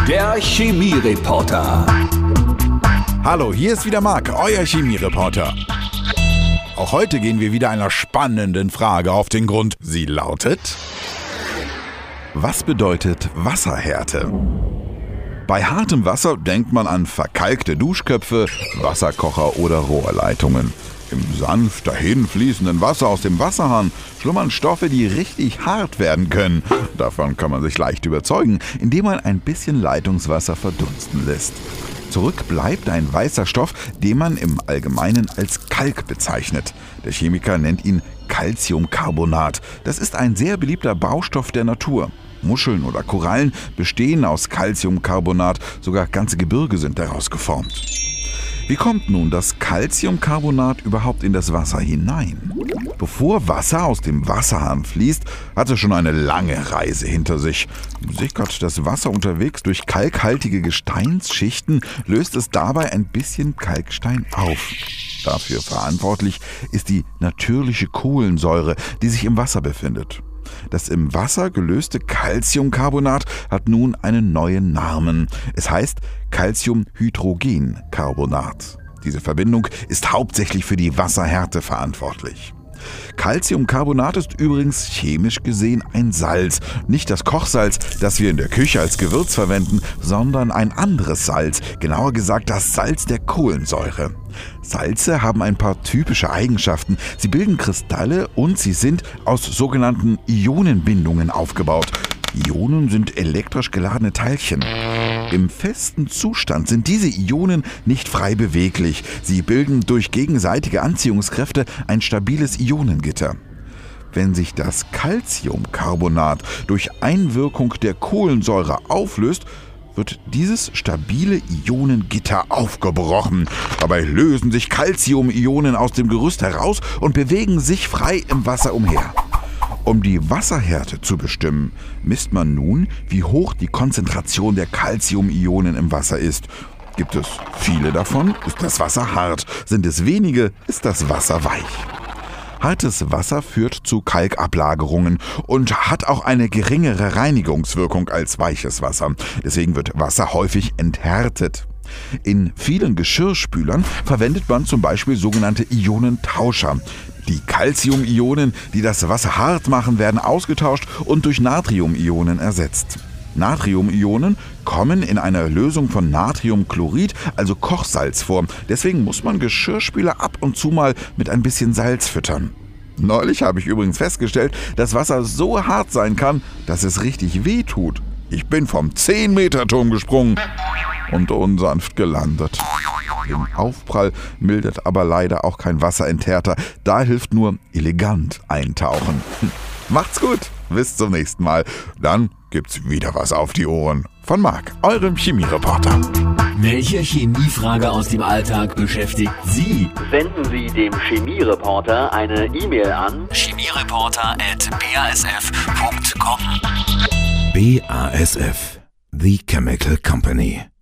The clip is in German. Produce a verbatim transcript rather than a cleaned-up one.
Der Chemiereporter. Hallo, hier ist wieder Marc, euer Chemiereporter. Auch heute gehen wir wieder einer spannenden Frage auf den Grund. Sie lautet: Was bedeutet Wasserhärte? Bei hartem Wasser denkt man an verkalkte Duschköpfe, Wasserkocher oder Rohrleitungen. Im sanft dahinfließenden Wasser aus dem Wasserhahn schlummern Stoffe, die richtig hart werden können. Davon kann man sich leicht überzeugen, indem man ein bisschen Leitungswasser verdunsten lässt. Zurück bleibt ein weißer Stoff, den man im Allgemeinen als Kalk bezeichnet. Der Chemiker nennt ihn Calciumcarbonat. Das ist ein sehr beliebter Baustoff der Natur. Muscheln oder Korallen bestehen aus Calciumcarbonat, sogar ganze Gebirge sind daraus geformt. Wie kommt nun das Calciumcarbonat überhaupt in das Wasser hinein? Bevor Wasser aus dem Wasserhahn fließt, hat es schon eine lange Reise hinter sich. Sickert das Wasser unterwegs durch kalkhaltige Gesteinsschichten, löst es dabei ein bisschen Kalkstein auf. Dafür verantwortlich ist die natürliche Kohlensäure, die sich im Wasser befindet. Das im Wasser gelöste Calciumcarbonat hat nun einen neuen Namen. Es heißt Calciumhydrogencarbonat. Diese Verbindung ist hauptsächlich für die Wasserhärte verantwortlich. Calciumcarbonat ist übrigens chemisch gesehen ein Salz. Nicht das Kochsalz, das wir in der Küche als Gewürz verwenden, sondern ein anderes Salz, genauer gesagt das Salz der Kohlensäure. Salze haben ein paar typische Eigenschaften. Sie bilden Kristalle und sie sind aus sogenannten Ionenbindungen aufgebaut. Ionen sind elektrisch geladene Teilchen. Im festen Zustand sind diese Ionen nicht frei beweglich. Sie bilden durch gegenseitige Anziehungskräfte ein stabiles Ionengitter. Wenn sich das Calciumcarbonat durch Einwirkung der Kohlensäure auflöst, wird dieses stabile Ionengitter aufgebrochen. Dabei lösen sich Calciumionen aus dem Gerüst heraus und bewegen sich frei im Wasser umher. Um die Wasserhärte zu bestimmen, misst man nun, wie hoch die Konzentration der Calciumionen im Wasser ist. Gibt es viele davon, ist das Wasser hart. Sind es wenige, ist das Wasser weich. Hartes Wasser führt zu Kalkablagerungen und hat auch eine geringere Reinigungswirkung als weiches Wasser. Deswegen wird Wasser häufig enthärtet. In vielen Geschirrspülern verwendet man zum Beispiel sogenannte Ionentauscher. Die Calciumionen, die das Wasser hart machen, werden ausgetauscht und durch Natriumionen ersetzt. Natriumionen kommen in einer Lösung von Natriumchlorid, also Kochsalz, vor. Deswegen muss man Geschirrspüler ab und zu mal mit ein bisschen Salz füttern. Neulich habe ich übrigens festgestellt, dass Wasser so hart sein kann, dass es richtig weh tut. Ich bin vom zehn Meter Turm gesprungen und unsanft gelandet. Im Aufprall mildert aber leider auch kein Wasserenthärter. Da hilft nur elegant eintauchen. Macht's gut, bis zum nächsten Mal. Dann gibt's wieder was auf die Ohren. Von Marc, eurem Chemiereporter. Welche Chemiefrage aus dem Alltag beschäftigt Sie? Senden Sie dem Chemiereporter eine E-Mail an chemiereporter at b a s f punkt com. B A S F, The Chemical Company.